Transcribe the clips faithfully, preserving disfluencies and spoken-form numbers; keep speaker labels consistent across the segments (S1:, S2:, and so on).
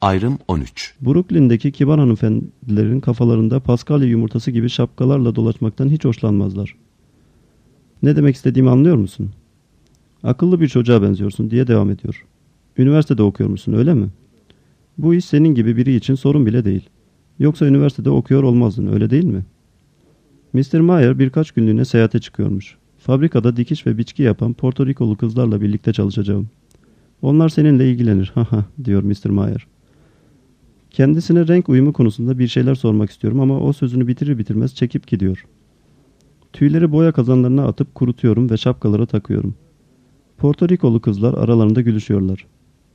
S1: Ayrım on üç.
S2: Brooklyn'deki kibar hanımefendilerin kafalarında Paskalya yumurtası gibi şapkalarla dolaşmaktan hiç hoşlanmazlar. Ne demek istediğimi anlıyor musun? Akıllı bir çocuğa benziyorsun diye devam ediyor. Üniversitede okuyor musun, öyle mi? Bu iş senin gibi biri için sorun bile değil. Yoksa üniversitede okuyor olmazdın, öyle değil mi? mister Mayer birkaç günlüğüne seyahate çıkıyormuş. Fabrikada dikiş ve biçki yapan Porto Rikolu kızlarla birlikte çalışacağım. Onlar seninle ilgilenir, haha, diyor mister Mayer. Kendisine renk uyumu konusunda bir şeyler sormak istiyorum ama o sözünü bitirir bitirmez çekip gidiyor. Tüyleri boya kazanlarına atıp kurutuyorum ve şapkalara takıyorum. Porto Rikolu kızlar aralarında gülüşüyorlar.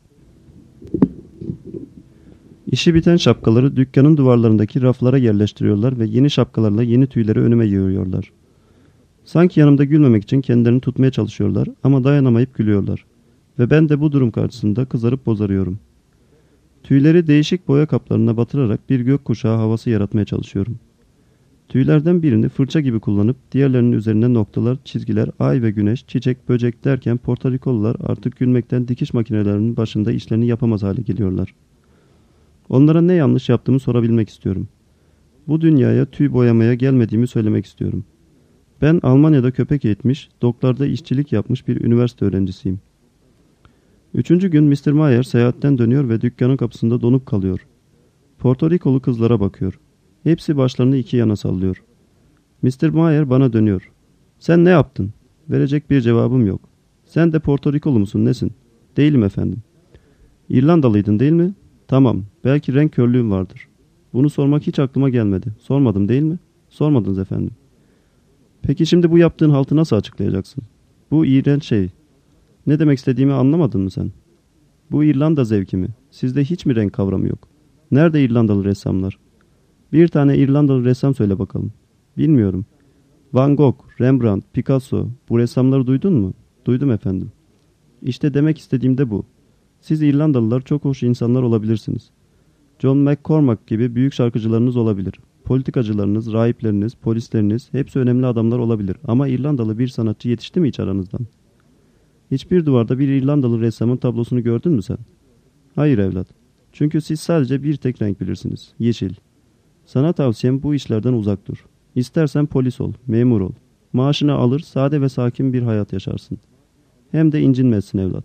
S2: İşi biten şapkaları dükkanın duvarlarındaki raflara yerleştiriyorlar ve yeni şapkalarla yeni tüyleri önüme yığıyorlar. Sanki yanımda gülmemek için kendilerini tutmaya çalışıyorlar ama dayanamayıp gülüyorlar. Ve ben de bu durum karşısında kızarıp bozarıyorum. Tüyleri değişik boya kaplarına batırarak bir gökkuşağı havası yaratmaya çalışıyorum. Tüylerden birini fırça gibi kullanıp diğerlerinin üzerine noktalar, çizgiler, ay ve güneş, çiçek, böcek derken Porto Rikolular artık gülmekten dikiş makinelerinin başında işlerini yapamaz hale geliyorlar. Onlara ne yanlış yaptığımı sorabilmek istiyorum. Bu dünyaya tüy boyamaya gelmediğimi söylemek istiyorum. Ben Almanya'da köpek eğitmiş, doklarda işçilik yapmış bir üniversite öğrencisiyim. Üçüncü gün mister Mayer seyahatten dönüyor ve dükkanın kapısında donup kalıyor. Porto Rikolu kızlara bakıyor. Hepsi başlarını iki yana sallıyor. mister Mayer bana dönüyor. Sen ne yaptın? Verecek bir cevabım yok. Sen de Porto Rikolu musun, nesin? Değilim efendim. İrlandalıydın değil mi? Tamam, belki renk körlüğüm vardır. Bunu sormak hiç aklıma gelmedi. Sormadım değil mi? Sormadınız efendim. Peki şimdi bu yaptığın haltı nasıl açıklayacaksın? Bu iğrenç şey. Ne demek istediğimi anlamadın mı sen? Bu İrlanda zevki mi? Sizde hiç mi renk kavramı yok? Nerede İrlandalı ressamlar? Bir tane İrlandalı ressam söyle bakalım. Bilmiyorum. Van Gogh, Rembrandt, Picasso, bu ressamları duydun mu? Duydum efendim. İşte demek istediğim de bu. Siz İrlandalılar çok hoş insanlar olabilirsiniz. John McCormack gibi büyük şarkıcılarınız olabilir. Politikacılarınız, rahipleriniz, polisleriniz hepsi önemli adamlar olabilir. Ama İrlandalı bir sanatçı yetişti mi hiç aranızdan? Hiçbir duvarda bir İrlandalı ressamın tablosunu gördün mü sen? Hayır evlat. Çünkü siz sadece bir tek renk bilirsiniz. Yeşil. Sana tavsiyem bu işlerden uzak dur. İstersen polis ol, memur ol. Maaşını alır, sade ve sakin bir hayat yaşarsın. Hem de incinmezsin evlat.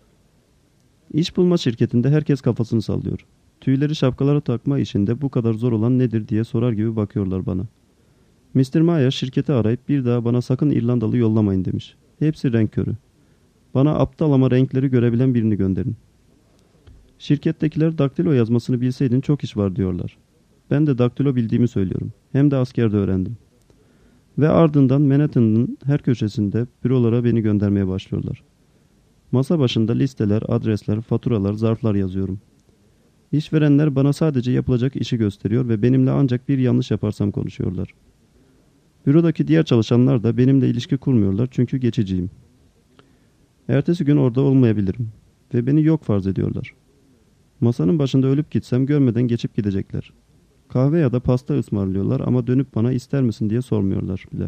S2: İş bulma şirketinde herkes kafasını sallıyor. Tüyleri şapkalara takma işinde bu kadar zor olan nedir diye sorar gibi bakıyorlar bana. mister Mayer şirketi arayıp bir daha bana sakın İrlandalı yollamayın demiş. Hepsi renk körü. Bana aptal ama renkleri görebilen birini gönderin. Şirkettekiler daktilo yazmasını bilseydin çok iş var diyorlar. Ben de daktilo bildiğimi söylüyorum. Hem de askerde öğrendim. Ve ardından Manhattan'ın her köşesinde bürolara beni göndermeye başlıyorlar. Masa başında listeler, adresler, faturalar, zarflar yazıyorum. İşverenler bana sadece yapılacak işi gösteriyor ve benimle ancak bir yanlış yaparsam konuşuyorlar. Bürodaki diğer çalışanlar da benimle ilişki kurmuyorlar çünkü geçiciyim. Ertesi gün orada olmayabilirim ve beni yok farz ediyorlar. Masanın başında ölüp gitsem görmeden geçip gidecekler. Kahve ya da pasta ısmarlıyorlar ama dönüp bana ister misin diye sormuyorlar bile.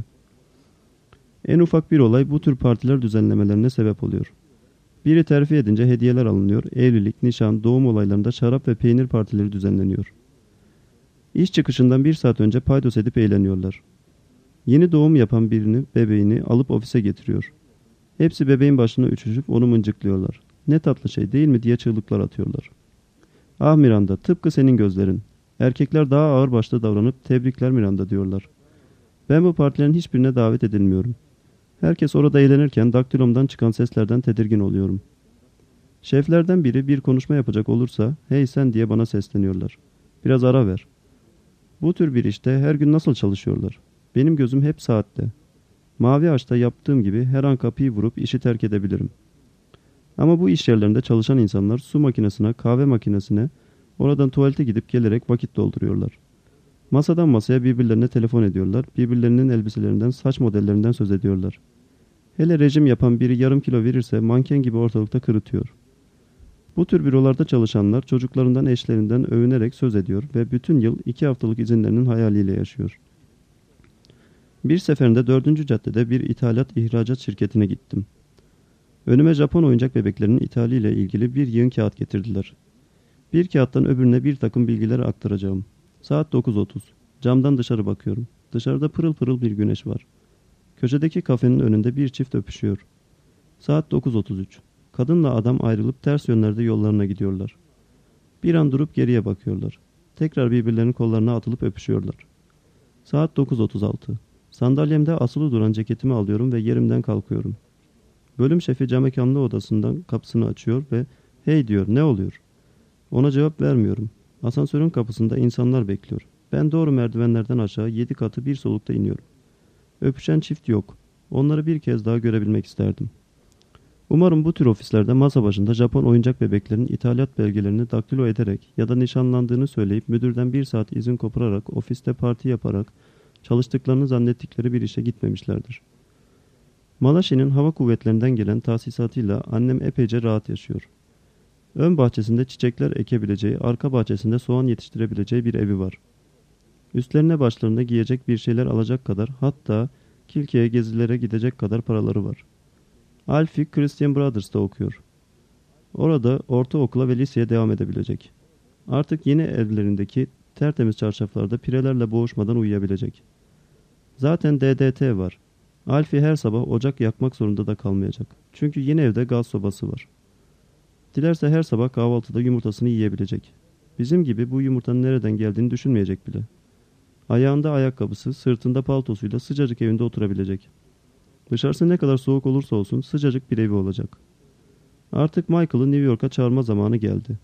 S2: En ufak bir olay bu tür partiler düzenlemelerine sebep oluyor. Biri terfi edince hediyeler alınıyor, evlilik, nişan, doğum olaylarında şarap ve peynir partileri düzenleniyor. İş çıkışından bir saat önce paydos edip eğleniyorlar. Yeni doğum yapan birini, bebeğini alıp ofise getiriyor. Hepsi bebeğin başına üşüşüp onu mıncıklıyorlar. Ne tatlı şey değil mi diye çığlıklar atıyorlar. Ah Miranda, tıpkı senin gözlerin. Erkekler daha ağırbaşlı davranıp tebrikler Miranda diyorlar. Ben bu partilerin hiçbirine davet edilmiyorum. Herkes orada eğlenirken daktilomdan çıkan seslerden tedirgin oluyorum. Şeflerden biri bir konuşma yapacak olursa hey sen diye bana sesleniyorlar. Biraz ara ver. Bu tür bir işte her gün nasıl çalışıyorlar? Benim gözüm hep saatte. Mavi Ağaç'ta yaptığım gibi her an kapıyı vurup işi terk edebilirim. Ama bu iş yerlerinde çalışan insanlar su makinesine, kahve makinesine, oradan tuvalete gidip gelerek vakit dolduruyorlar. Masadan masaya birbirlerine telefon ediyorlar, birbirlerinin elbiselerinden, saç modellerinden söz ediyorlar. Hele rejim yapan biri yarım kilo verirse manken gibi ortalıkta kırıtıyor. Bu tür bürolarda çalışanlar çocuklarından, eşlerinden övünerek söz ediyor ve bütün yıl iki haftalık izinlerinin hayaliyle yaşıyor. Bir seferinde dördüncü caddede bir ithalat ihracat şirketine gittim. Önüme Japon oyuncak bebeklerinin ithaliyle ilgili bir yığın kağıt getirdiler. Bir kağıttan öbürüne bir takım bilgileri aktaracağım. Saat dokuz otuz. Camdan dışarı bakıyorum. Dışarıda pırıl pırıl bir güneş var. Köşedeki kafenin önünde bir çift öpüşüyor. Saat dokuz otuz üç. Kadınla adam ayrılıp ters yönlerde yollarına gidiyorlar. Bir an durup geriye bakıyorlar. Tekrar birbirlerinin kollarına atılıp öpüşüyorlar. Saat dokuz otuz altı. Sandalyemde asılı duran ceketimi alıyorum ve yerimden kalkıyorum. Bölüm şefi camekanlı odasından kapısını açıyor ve "Hey" diyor, "ne oluyor?" Ona cevap vermiyorum. Asansörün kapısında insanlar bekliyor. Ben doğru merdivenlerden aşağı yedi katı bir solukta iniyorum. Öpüşen çift yok. Onları bir kez daha görebilmek isterdim. Umarım bu tür ofislerde masa başında Japon oyuncak bebeklerin ithalat belgelerini daktilo ederek ya da nişanlandığını söyleyip müdürden bir saat izin kopararak ofiste parti yaparak çalıştıklarını zannettikleri bir işe gitmemişlerdir. Malashi'nin hava kuvvetlerinden gelen tahsisatıyla annem epeyce rahat yaşıyor. Ön bahçesinde çiçekler ekebileceği, arka bahçesinde soğan yetiştirebileceği bir evi var. Üstlerine başlarına giyecek bir şeyler alacak kadar, hatta Kilke'ye gezilere gidecek kadar paraları var. Alfie Christian Brothers'ta okuyor. Orada ortaokula ve liseye devam edebilecek. Artık yeni evlerindeki tertemiz çarşaflarda pirelerle boğuşmadan uyuyabilecek. Zaten D D T var. Alfie her sabah ocak yakmak zorunda da kalmayacak. Çünkü yeni evde gaz sobası var. Dilerse her sabah kahvaltıda yumurtasını yiyebilecek. Bizim gibi bu yumurtanın nereden geldiğini düşünmeyecek bile. Ayağında ayakkabısı, sırtında paltosuyla sıcacık evinde oturabilecek. Dışarısı ne kadar soğuk olursa olsun sıcacık bir evi olacak. Artık Michael'ı New York'a çağırma zamanı geldi.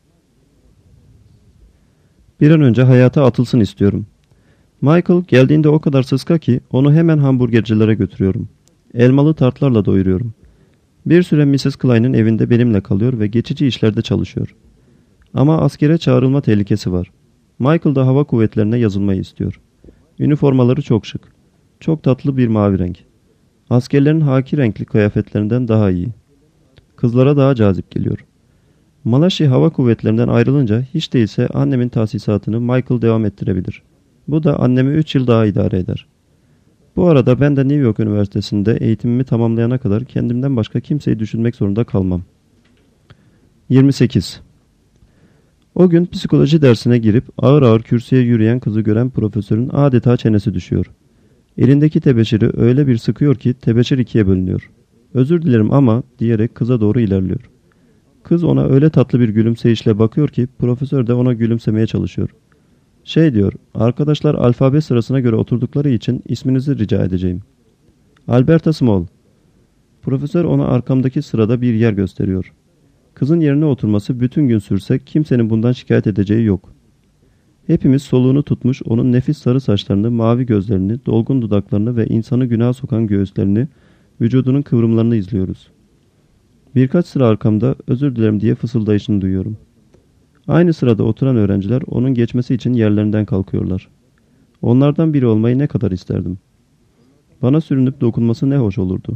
S2: Bir an önce hayata atılsın istiyorum. Michael geldiğinde o kadar sıska ki onu hemen hamburgercilere götürüyorum. Elmalı tartlarla doyuruyorum. Bir süre missus Klein'in evinde benimle kalıyor ve geçici işlerde çalışıyor. Ama askere çağrılma tehlikesi var. Michael da hava kuvvetlerine yazılmayı istiyor. Üniformaları çok şık. Çok tatlı bir mavi renk. Askerlerin haki renkli kıyafetlerinden daha iyi. Kızlara daha cazip geliyor. Malashi hava kuvvetlerinden ayrılınca hiç değilse annemin tahsisatını Michael devam ettirebilir. Bu da annemi üç yıl daha idare eder. Bu arada ben de New York Üniversitesi'nde eğitimimi tamamlayana kadar kendimden başka kimseyi düşünmek zorunda kalmam. yirmi sekiz. O gün psikoloji dersine girip ağır ağır kürsüye yürüyen kızı gören profesörün adeta çenesi düşüyor. Elindeki tebeşiri öyle bir sıkıyor ki tebeşir ikiye bölünüyor. "Özür dilerim ama" diyerek kıza doğru ilerliyor. Kız ona öyle tatlı bir gülümseyişle bakıyor ki profesör de ona gülümsemeye çalışıyor. Şey diyor, "Arkadaşlar alfabe sırasına göre oturdukları için isminizi rica edeceğim." "Alberta Small." Profesör ona arkamdaki sırada bir yer gösteriyor. Kızın yerine oturması bütün gün sürse kimsenin bundan şikayet edeceği yok. Hepimiz soluğunu tutmuş onun nefis sarı saçlarını, mavi gözlerini, dolgun dudaklarını ve insanı günaha sokan göğüslerini, vücudunun kıvrımlarını izliyoruz. Birkaç sıra arkamda "özür dilerim" diye fısıldayışını duyuyorum. Aynı sırada oturan öğrenciler onun geçmesi için yerlerinden kalkıyorlar. Onlardan biri olmayı ne kadar isterdim. Bana sürünüp dokunması ne hoş olurdu.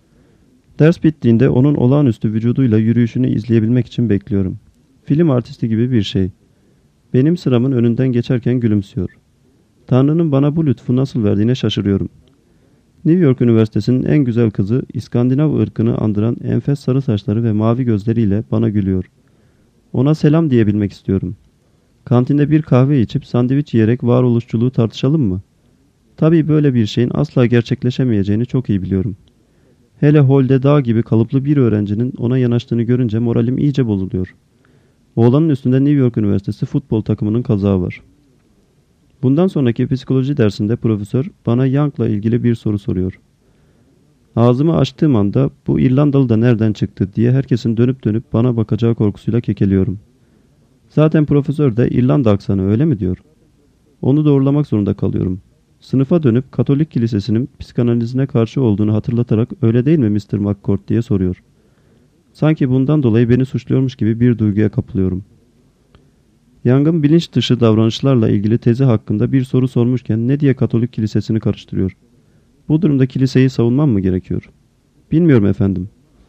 S2: Ders bittiğinde onun olağanüstü vücuduyla yürüyüşünü izleyebilmek için bekliyorum. Film artisti gibi bir şey. Benim sıramın önünden geçerken gülümsüyor. Tanrı'nın bana bu lütfu nasıl verdiğine şaşırıyorum. New York Üniversitesi'nin en güzel kızı, İskandinav ırkını andıran enfes sarı saçları ve mavi gözleriyle bana gülüyor. Ona selam diyebilmek istiyorum. Kantinde bir kahve içip sandviç yiyerek varoluşçuluğu tartışalım mı? Tabii böyle bir şeyin asla gerçekleşemeyeceğini çok iyi biliyorum. Hele holde dağ gibi kalıplı bir öğrencinin ona yanaştığını görünce moralim iyice bozuluyor. Oğlanın üstünde New York Üniversitesi futbol takımının kazağı var. Bundan sonraki psikoloji dersinde profesör bana Young'la ilgili bir soru soruyor. Ağzımı açtığım anda "bu İrlandalı da nereden çıktı" diye herkesin dönüp dönüp bana bakacağı korkusuyla kekeliyorum. Zaten profesör de "İrlanda aksanı öyle mi?" diyor. Onu doğrulamak zorunda kalıyorum. Sınıfa dönüp Katolik Kilisesi'nin psikanalizine karşı olduğunu hatırlatarak "öyle değil mi mister McCord" diye soruyor. Sanki bundan dolayı beni suçluyormuş gibi bir duyguya kapılıyorum. Young'ın bilinç dışı davranışlarla ilgili tezi hakkında bir soru sormuşken ne diye Katolik Kilisesi'ni karıştırıyor? Bu durumda kiliseyi savunmam mı gerekiyor? Bilmiyorum efendim.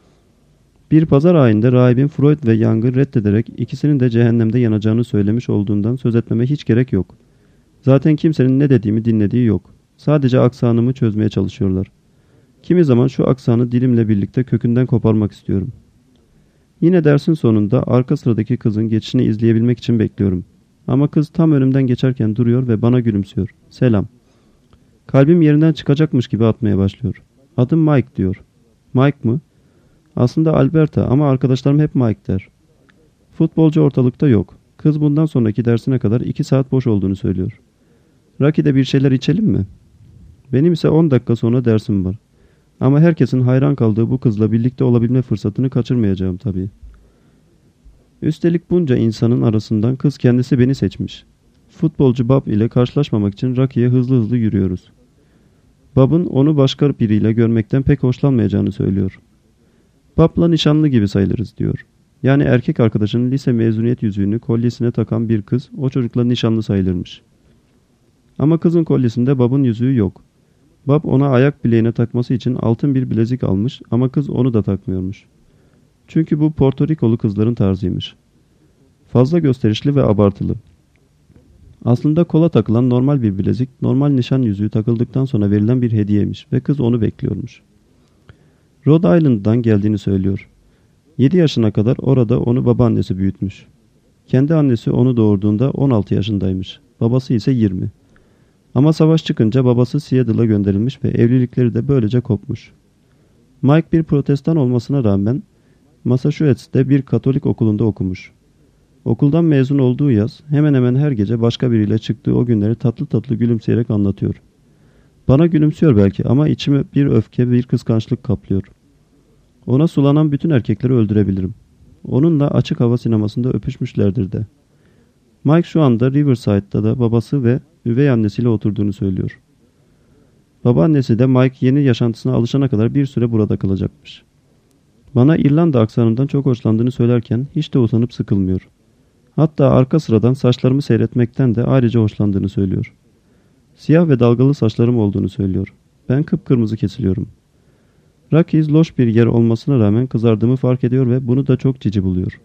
S2: Bir pazar ayinde rahibin Freud ve Young'ı reddederek ikisinin de cehennemde yanacağını söylemiş olduğundan söz etmeme hiç gerek yok. Zaten kimsenin ne dediğimi dinlediği yok. Sadece aksanımı çözmeye çalışıyorlar. Kimi zaman şu aksanı dilimle birlikte kökünden koparmak istiyorum. Yine dersin sonunda arka sıradaki kızın geçişini izleyebilmek için bekliyorum. Ama kız tam önümden geçerken duruyor ve bana gülümsüyor. Selam. Kalbim yerinden çıkacakmış gibi atmaya başlıyor. Adım Mike diyor. Mike mı? Aslında Alberta ama arkadaşlarım hep Mike der. Futbolcu ortalıkta yok. Kız bundan sonraki dersine kadar iki saat boş olduğunu söylüyor. Rocky'de bir şeyler içelim mi? Benim ise on dakika sonra dersim var. Ama herkesin hayran kaldığı bu kızla birlikte olabilme fırsatını kaçırmayacağım tabii. Üstelik bunca insanın arasından kız kendisi beni seçmiş. Futbolcu Bob ile karşılaşmamak için Rocky'ye hızlı hızlı yürüyoruz. Bob'un onu başka biriyle görmekten pek hoşlanmayacağını söylüyor. Bob'la nişanlı gibi sayılırız diyor. Yani erkek arkadaşının lise mezuniyet yüzüğünü kolyesine takan bir kız o çocukla nişanlı sayılırmış. Ama kızın kolyesinde Bob'un yüzüğü yok. Bob ona ayak bileğine takması için altın bir bilezik almış ama kız onu da takmıyormuş. Çünkü bu Porto Rikolu kızların tarzıymış. Fazla gösterişli ve abartılı. Aslında kola takılan normal bir bilezik, normal nişan yüzüğü takıldıktan sonra verilen bir hediyeymiş ve kız onu bekliyormuş. Rhode Island'dan geldiğini söylüyor. yedi yaşına kadar orada onu babaannesi büyütmüş. Kendi annesi onu doğurduğunda on altı yaşındaymış. Babası ise yirmi. Ama savaş çıkınca babası Seattle'a gönderilmiş ve evlilikleri de böylece kopmuş. Mike bir protestan olmasına rağmen Massachusetts'te bir Katolik okulunda okumuş. Okuldan mezun olduğu yaz hemen hemen her gece başka biriyle çıktığı o günleri tatlı tatlı gülümseyerek anlatıyor. Bana gülümsüyor belki ama içimi bir öfke ve bir kıskançlık kaplıyor. Ona sulanan bütün erkekleri öldürebilirim. Onunla açık hava sinemasında öpüşmüşlerdir de. Mike şu anda Riverside'da da babası ve üvey annesiyle oturduğunu söylüyor. Babaannesi de Mike yeni yaşantısına alışana kadar bir süre burada kalacakmış. Bana İrlanda aksanından çok hoşlandığını söylerken hiç de utanıp sıkılmıyor. Hatta arka sıradan saçlarımı seyretmekten de ayrıca hoşlandığını söylüyor. Siyah ve dalgalı saçlarım olduğunu söylüyor. Ben kıpkırmızı kesiliyorum. Rockies loş bir yer olmasına rağmen kızardığımı fark ediyor ve bunu da çok cici buluyor.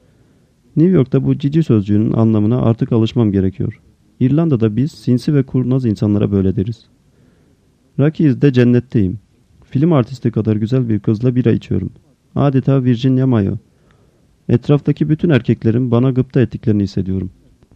S2: New York'ta bu cici sözcüğünün anlamına artık alışmam gerekiyor. İrlanda'da biz sinsi ve kurnaz insanlara böyle deriz. Rockies'de cennetteyim. Film artisti kadar güzel bir kızla bira içiyorum. Adeta Virginia Mayo. Etraftaki bütün erkeklerin bana gıpta ettiklerini hissediyorum.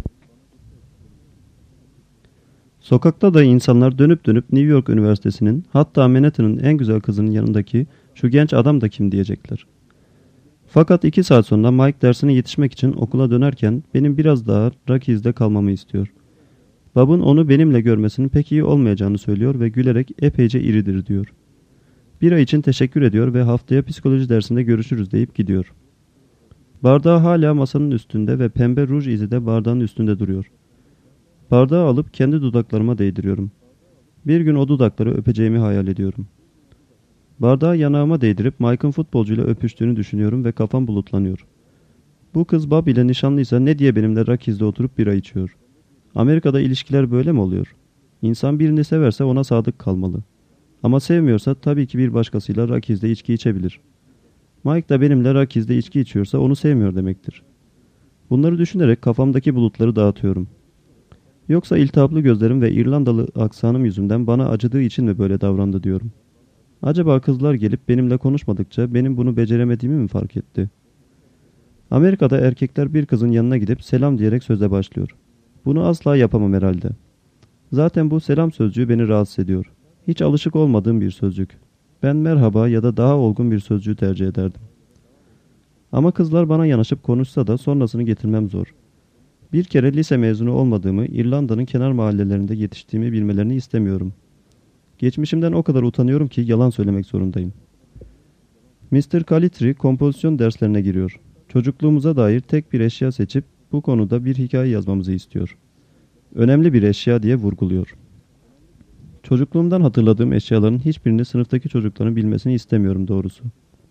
S2: Sokakta da insanlar dönüp dönüp New York Üniversitesi'nin, hatta Manhattan'ın en güzel kızının yanındaki şu genç adam da kim diyecekler. Fakat iki saat sonra Mike dersine yetişmek için okula dönerken benim biraz daha Rockies'de kalmamı istiyor. Bob'un onu benimle görmesinin pek iyi olmayacağını söylüyor ve gülerek epeyce iridir diyor. Bir ay için teşekkür ediyor ve haftaya psikoloji dersinde görüşürüz deyip gidiyor. Bardağı hala masanın üstünde ve pembe ruj izi de bardağın üstünde duruyor. Bardağı alıp kendi dudaklarıma değdiriyorum. Bir gün o dudakları öpeceğimi hayal ediyorum. Bardağı yanağıma değdirip Mike'ın futbolcuyla öpüştüğünü düşünüyorum ve kafam bulutlanıyor. Bu kız Bob ile nişanlıysa ne diye benimle Rockies'de oturup bira içiyor? Amerika'da ilişkiler böyle mi oluyor? İnsan birini severse ona sadık kalmalı. Ama sevmiyorsa tabii ki bir başkasıyla Rockies'de içki içebilir. Mike da benimle Rockies'de içki içiyorsa onu sevmiyor demektir. Bunları düşünerek kafamdaki bulutları dağıtıyorum. Yoksa iltihaplı gözlerim ve İrlandalı aksanım yüzünden bana acıdığı için mi böyle davrandı diyorum. Acaba kızlar gelip benimle konuşmadıkça benim bunu beceremediğimi mi fark etti? Amerika'da erkekler bir kızın yanına gidip selam diyerek söze başlıyor. Bunu asla yapamam herhalde. Zaten bu selam sözcüğü beni rahatsız ediyor. Hiç alışık olmadığım bir sözcük. Ben merhaba ya da daha olgun bir sözcüğü tercih ederdim. Ama kızlar bana yanaşıp konuşsa da sonrasını getirmem zor. Bir kere lise mezunu olmadığımı, İrlanda'nın kenar mahallelerinde yetiştiğimi bilmelerini istemiyorum. Geçmişimden o kadar utanıyorum ki yalan söylemek zorundayım. mister Calitri kompozisyon derslerine giriyor. Çocukluğumuza dair tek bir eşya seçip bu konuda bir hikaye yazmamızı istiyor. Önemli bir eşya diye vurguluyor. Çocukluğumdan hatırladığım eşyaların hiçbirini sınıftaki çocukların bilmesini istemiyorum doğrusu.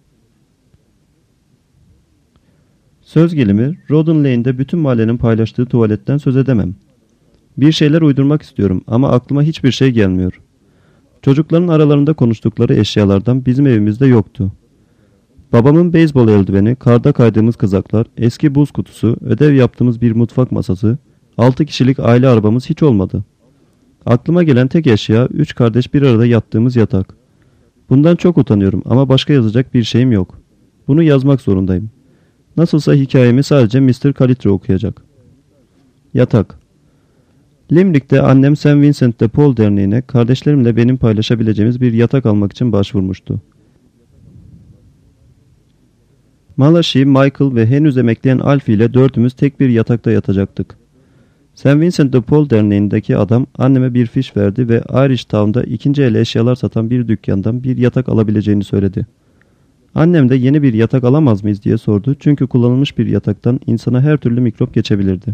S2: Söz gelimi, Roden Lane'de bütün mahallenin paylaştığı tuvaletten söz edemem. Bir şeyler uydurmak istiyorum ama aklıma hiçbir şey gelmiyor. Çocukların aralarında konuştukları eşyalardan bizim evimizde yoktu. Babamın beyzbol eldiveni, karda kaydığımız kızaklar, eski buz kutusu, ödev yaptığımız bir mutfak masası, altı kişilik aile arabamız hiç olmadı. Aklıma gelen tek eşya üç kardeş bir arada yattığımız yatak. Bundan çok utanıyorum ama başka yazacak bir şeyim yok. Bunu yazmak zorundayım. Nasılsa hikayemi sadece mister Calitri okuyacak. Yatak. Limerick'te annem Saint Vincent de Paul Derneği'ne kardeşlerimle benim paylaşabileceğimiz bir yatak almak için başvurmuştu. Malachi, Michael ve henüz emekleyen Alfie ile dördümüz tek bir yatakta yatacaktık. Saint Vincent de Paul Derneği'ndeki adam anneme bir fiş verdi ve Irish Town'da ikinci el eşyalar satan bir dükkandan bir yatak alabileceğini söyledi. Annem de yeni bir yatak alamaz mıyız diye sordu çünkü kullanılmış bir yataktan insana her türlü mikrop geçebilirdi.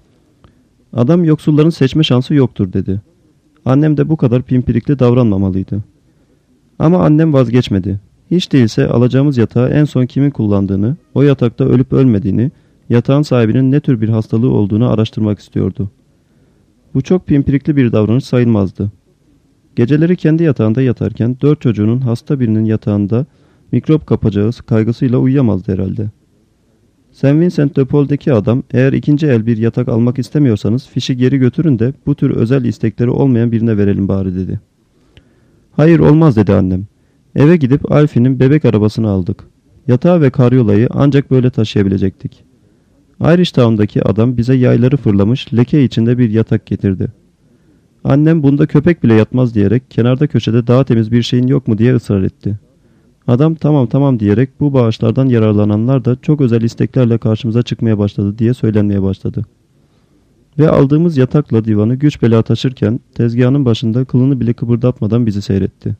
S2: Adam yoksulların seçme şansı yoktur dedi. Annem de bu kadar pimpirikli davranmamalıydı. Ama annem vazgeçmedi. Hiç değilse alacağımız yatağı en son kimin kullandığını, o yatakta ölüp ölmediğini, yatağın sahibinin ne tür bir hastalığı olduğunu araştırmak istiyordu. Bu çok pimpirikli bir davranış sayılmazdı. Geceleri kendi yatağında yatarken dört çocuğunun hasta birinin yatağında mikrop kapacağı kaygısıyla uyuyamazdı herhalde. Saint Vincent de Paul'deki adam, eğer ikinci el bir yatak almak istemiyorsanız fişi geri götürün de bu tür özel istekleri olmayan birine verelim bari dedi. Hayır olmaz dedi annem. Eve gidip Alfie'nin bebek arabasını aldık. Yatağı ve karyolayı ancak böyle taşıyabilecektik. Irish Town'daki adam bize yayları fırlamış leke içinde bir yatak getirdi. Annem bunda köpek bile yatmaz diyerek kenarda köşede daha temiz bir şeyin yok mu diye ısrar etti. Adam tamam tamam diyerek bu bağışlardan yararlananlar da çok özel isteklerle karşımıza çıkmaya başladı diye söylenmeye başladı. Ve aldığımız yatakla divanı güç bela taşırken tezgahının başında kılını bile kıpırdatmadan bizi seyretti.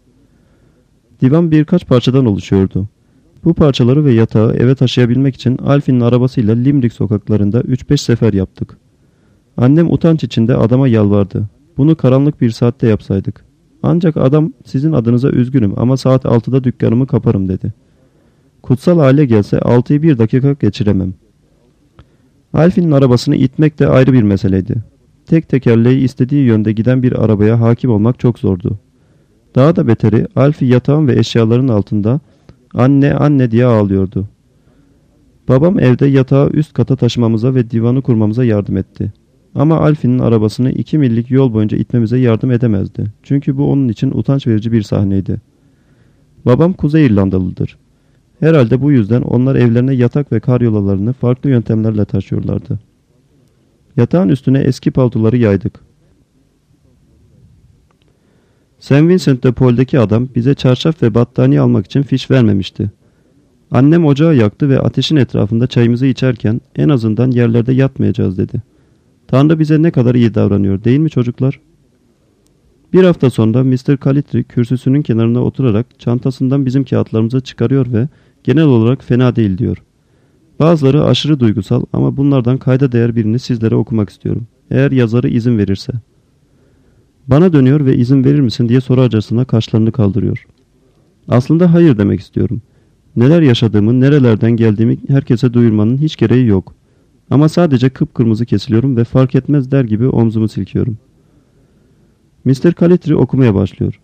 S2: Divan birkaç parçadan oluşuyordu. Bu parçaları ve yatağı eve taşıyabilmek için Alfie'nin arabasıyla Limerick sokaklarında üç beş sefer yaptık. Annem utanç içinde adama yalvardı. Bunu karanlık bir saatte yapsaydık. Ancak adam sizin adınıza üzgünüm ama saat altıda dükkanımı kaparım dedi. Kutsal hale gelse altıyı bir dakika geçiremem. Alfie'nin arabasını itmek de ayrı bir meseleydi. Tek tekerleği istediği yönde giden bir arabaya hakim olmak çok zordu. Daha da beteri Alfie yatağın ve eşyaların altında anne anne diye ağlıyordu. Babam evde yatağı üst kata taşımamıza ve divanı kurmamıza yardım etti. Ama Alfie'nin arabasını iki millik yol boyunca itmemize yardım edemezdi. Çünkü bu onun için utanç verici bir sahneydi. Babam Kuzey İrlandalıdır. Herhalde bu yüzden onlar evlerine yatak ve karyolalarını farklı yöntemlerle taşıyorlardı. Yatağın üstüne eski paltoları yaydık. Saint Vincent de Paul'deki adam bize çarşaf ve battaniye almak için fiş vermemişti. Annem ocağı yaktı ve ateşin etrafında çayımızı içerken en azından yerlerde yatmayacağız dedi. Tanrı bize ne kadar iyi davranıyor değil mi çocuklar? Bir hafta sonra mister Calitri kürsüsünün kenarına oturarak çantasından bizim kağıtlarımızı çıkarıyor ve genel olarak fena değil diyor. Bazıları aşırı duygusal ama bunlardan kayda değer birini sizlere okumak istiyorum. Eğer yazarı izin verirse. Bana dönüyor ve izin verir misin diye sorarcasına kaşlarını kaldırıyor. Aslında hayır demek istiyorum. Neler yaşadığımı, nerelerden geldiğimi herkese duyurmanın hiç gereği yok. Ama sadece kıpkırmızı kesiliyorum ve fark etmez der gibi omzumu silkiyorum. mister Calitri okumaya başlıyor.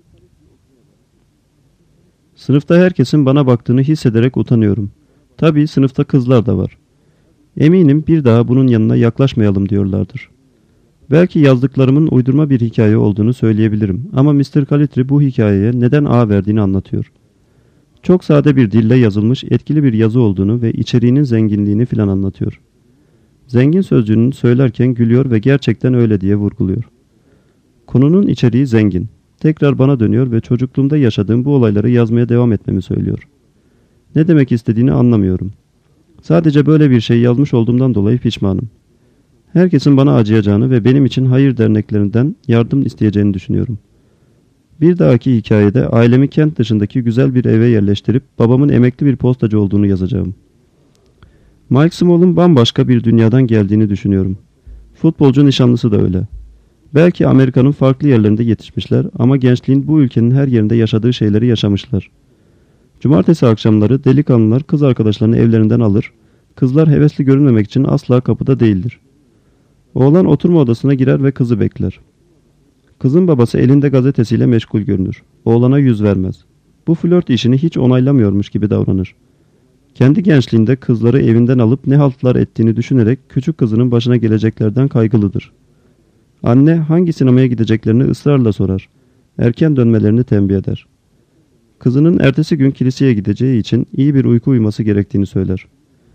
S2: Sınıfta herkesin bana baktığını hissederek utanıyorum. Tabii sınıfta kızlar da var. Eminim bir daha bunun yanına yaklaşmayalım diyorlardır. Belki yazdıklarımın uydurma bir hikaye olduğunu söyleyebilirim ama mister Calitri bu hikayeye neden A verdiğini anlatıyor. Çok sade bir dille yazılmış etkili bir yazı olduğunu ve içeriğinin zenginliğini filan anlatıyor. Zengin sözcüğünü söylerken gülüyor ve gerçekten öyle diye vurguluyor. Konunun içeriği zengin. Tekrar bana dönüyor ve çocukluğumda yaşadığım bu olayları yazmaya devam etmemi söylüyor. Ne demek istediğini anlamıyorum. Sadece böyle bir şey yazmış olduğumdan dolayı pişmanım. Herkesin bana acıyacağını ve benim için hayır derneklerinden yardım isteyeceğini düşünüyorum. Bir dahaki hikayede ailemi kent dışındaki güzel bir eve yerleştirip babamın emekli bir postacı olduğunu yazacağım. Mike Small'un bambaşka bir dünyadan geldiğini düşünüyorum. Futbolcu nişanlısı da öyle. Belki Amerika'nın farklı yerlerinde yetişmişler ama gençliğin bu ülkenin her yerinde yaşadığı şeyleri yaşamışlar. Cumartesi akşamları delikanlılar kız arkadaşlarını evlerinden alır, kızlar hevesli görünmemek için asla kapıda değildir. Oğlan oturma odasına girer ve kızı bekler. Kızın babası elinde gazetesiyle meşgul görünür. Oğlana yüz vermez. Bu flört işini hiç onaylamıyormuş gibi davranır. Kendi gençliğinde kızları evinden alıp ne haltlar ettiğini düşünerek küçük kızının başına geleceklerden kaygılıdır. Anne hangi sinemaya gideceklerini ısrarla sorar. Erken dönmelerini tembih eder. Kızının ertesi gün kiliseye gideceği için iyi bir uyku uyuması gerektiğini söyler.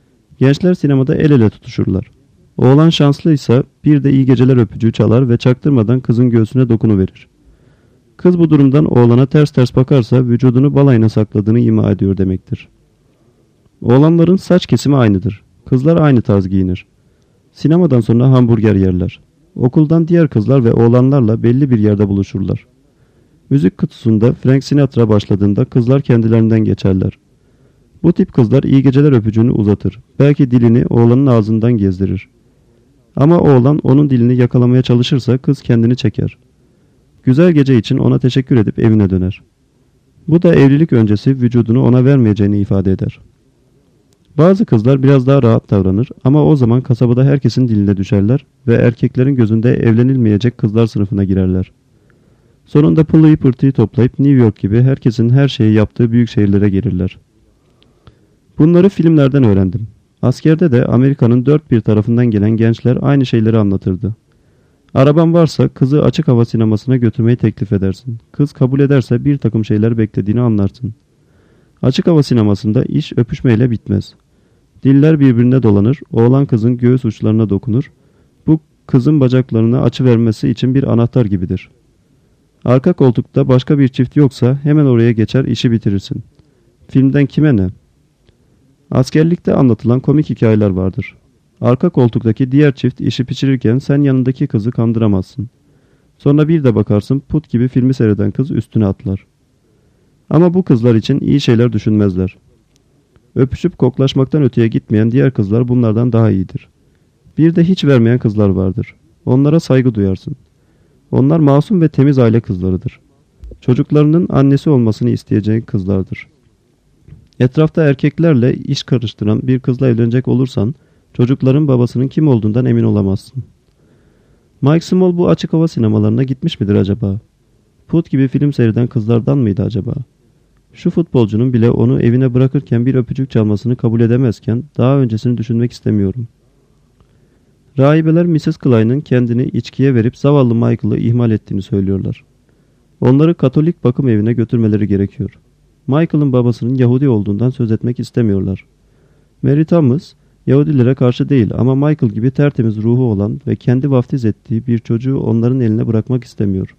S2: Gençler sinemada el ele tutuşurlar. Oğlan şanslıysa bir de iyi geceler öpücüğü çalar ve çaktırmadan kızın göğsüne dokunuverir. Kız bu durumdan oğlana ters ters bakarsa vücudunu balayına sakladığını ima ediyor demektir. Oğlanların saç kesimi aynıdır. Kızlar aynı tarz giyinir. Sinemadan sonra hamburger yerler. Okuldan diğer kızlar ve oğlanlarla belli bir yerde buluşurlar. Müzik kutusunda Frank Sinatra başladığında kızlar kendilerinden geçerler. Bu tip kızlar iyi geceler öpücüğünü uzatır. Belki dilini oğlanın ağzından gezdirir. Ama oğlan onun dilini yakalamaya çalışırsa kız kendini çeker. Güzel gece için ona teşekkür edip evine döner. Bu da evlilik öncesi vücudunu ona vermeyeceğini ifade eder. Bazı kızlar biraz daha rahat davranır ama o zaman kasabada herkesin diline düşerler ve erkeklerin gözünde evlenilmeyecek kızlar sınıfına girerler. Sonunda pılıyı pırtıyı toplayıp New York gibi herkesin her şeyi yaptığı büyük şehirlere gelirler. Bunları filmlerden öğrendim. Askerde de Amerika'nın dört bir tarafından gelen gençler aynı şeyleri anlatırdı. Araban varsa kızı açık hava sinemasına götürmeyi teklif edersin. Kız kabul ederse bir takım şeyler beklediğini anlarsın. Açık hava sinemasında iş öpüşmeyle bitmez. Diller birbirine dolanır, oğlan kızın göğüs uçlarına dokunur. Bu kızın bacaklarını açıvermesi için bir anahtar gibidir. Arka koltukta başka bir çift yoksa hemen oraya geçer işi bitirirsin. Filmden kime ne? Askerlikte anlatılan komik hikayeler vardır. Arka koltuktaki diğer çift işi pişirirken sen yanındaki kızı kandıramazsın. Sonra bir de bakarsın put gibi filmi seyreden kız üstüne atlar. Ama bu kızlar için iyi şeyler düşünmezler. Öpüşüp koklaşmaktan öteye gitmeyen diğer kızlar bunlardan daha iyidir. Bir de hiç vermeyen kızlar vardır. Onlara saygı duyarsın. Onlar masum ve temiz aile kızlarıdır. Çocuklarının annesi olmasını isteyeceğin kızlardır. Etrafta erkeklerle iş karıştıran bir kızla evlenecek olursan çocukların babasının kim olduğundan emin olamazsın. Mike Small bu açık hava sinemalarına gitmiş midir acaba? Put gibi film seyreden kızlardan mıydı acaba? Şu futbolcunun bile onu evine bırakırken bir öpücük çalmasını kabul edemezken daha öncesini düşünmek istemiyorum. Rahibeler missus Klein'in kendini içkiye verip zavallı Michael'ı ihmal ettiğini söylüyorlar. Onları Katolik bakım evine götürmeleri gerekiyor. Michael'ın babasının Yahudi olduğundan söz etmek istemiyorlar. Mary Thomas, Yahudilere karşı değil ama Michael gibi tertemiz ruhu olan ve kendi vaftiz ettiği bir çocuğu onların eline bırakmak istemiyor.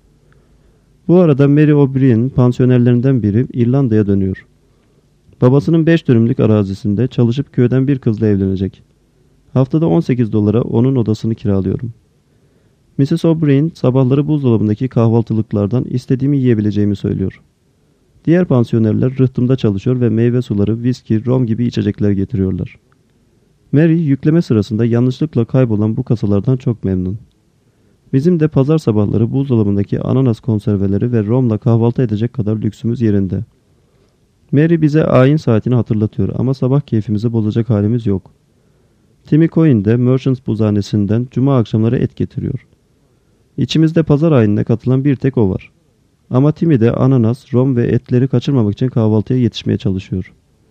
S2: Bu arada Mary O'Brien'in pansiyonerlerinden biri İrlanda'ya dönüyor. Babasının beş dönümlük arazisinde çalışıp köyden bir kızla evlenecek. Haftada on sekiz dolara onun odasını kiralıyorum. missus O'Brien sabahları buzdolabındaki kahvaltılıklardan istediğimi yiyebileceğimi söylüyor. Diğer pansiyonerler rıhtımda çalışıyor ve meyve suları, viski, rom gibi içecekler getiriyorlar. Mary yükleme sırasında yanlışlıkla kaybolan bu kasalardan çok memnun. Bizim de pazar sabahları buzdolabındaki ananas konserveleri ve romla kahvaltı edecek kadar lüksümüz yerinde. Mary bize ayin saatini hatırlatıyor ama sabah keyfimizi bozacak halimiz yok. Timmy Coyne de Merchants buzhanesinden cuma akşamları et getiriyor. İçimizde pazar ayinine katılan bir tek o var. Ama Timmy de ananas, rom ve etleri kaçırmamak için kahvaltıya yetişmeye çalışıyor.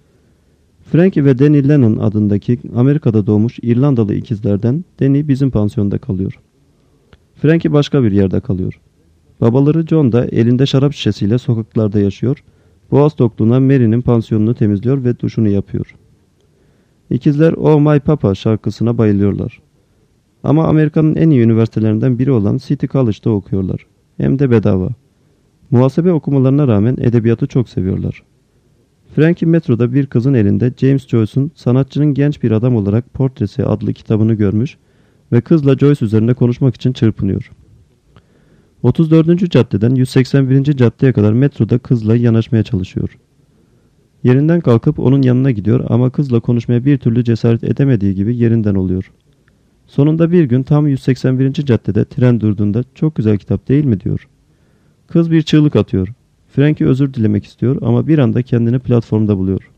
S2: Frankie ve Danny Lennon adındaki Amerika'da doğmuş İrlandalı ikizlerden Danny bizim pansiyonda kalıyor. Frankie başka bir yerde kalıyor. Babaları John da elinde şarap şişesiyle sokaklarda yaşıyor. Boğaz tokluğuna Mary'nin pansiyonunu temizliyor ve duşunu yapıyor. İkizler Oh My Papa şarkısına bayılıyorlar. Ama Amerika'nın en iyi üniversitelerinden biri olan City College'da okuyorlar. Hem de bedava. Muhasebe okumalarına rağmen edebiyatı çok seviyorlar. Frankie metroda bir kızın elinde James Joyce'un Sanatçının Genç Bir Adam Olarak Portresi adlı kitabını görmüş ve kızla Joyce üzerinde konuşmak için çırpınıyor. otuz dördüncü caddeden yüz seksen birinci caddeye kadar metroda kızla yanaşmaya çalışıyor. Yerinden kalkıp onun yanına gidiyor ama kızla konuşmaya bir türlü cesaret edemediği gibi yerinden oluyor. Sonunda bir gün tam yüz seksen birinci caddede tren durduğunda çok güzel kitap değil mi diyor. Kız bir çığlık atıyor. Frankie özür dilemek istiyor ama bir anda kendini platformda buluyor.